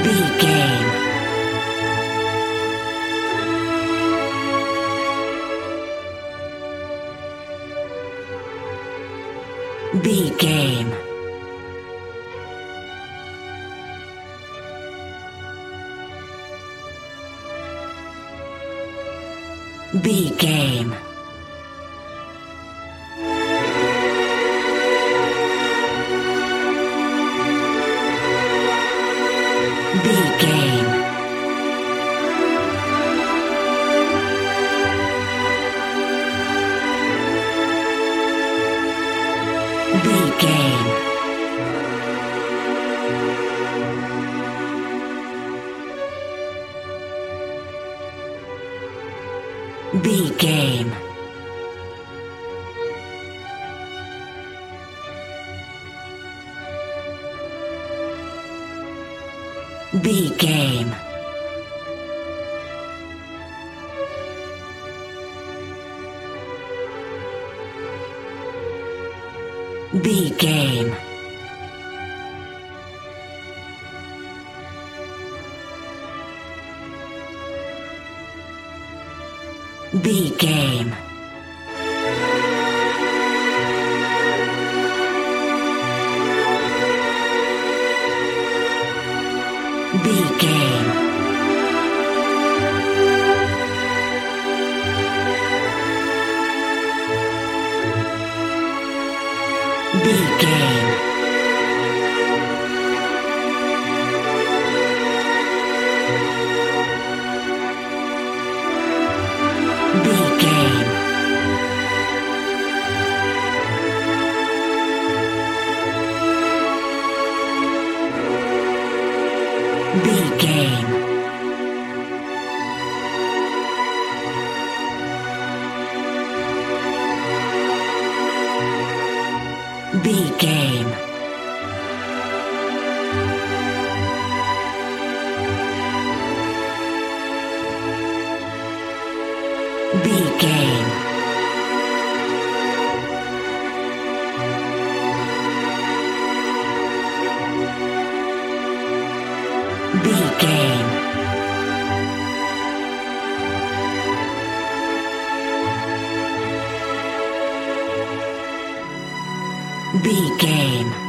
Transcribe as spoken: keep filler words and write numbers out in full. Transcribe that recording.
B game. B game. B game. B game. B game. B game. B game. B game. B game. B game. B game. B game. B game. B game. B game. B game. B game.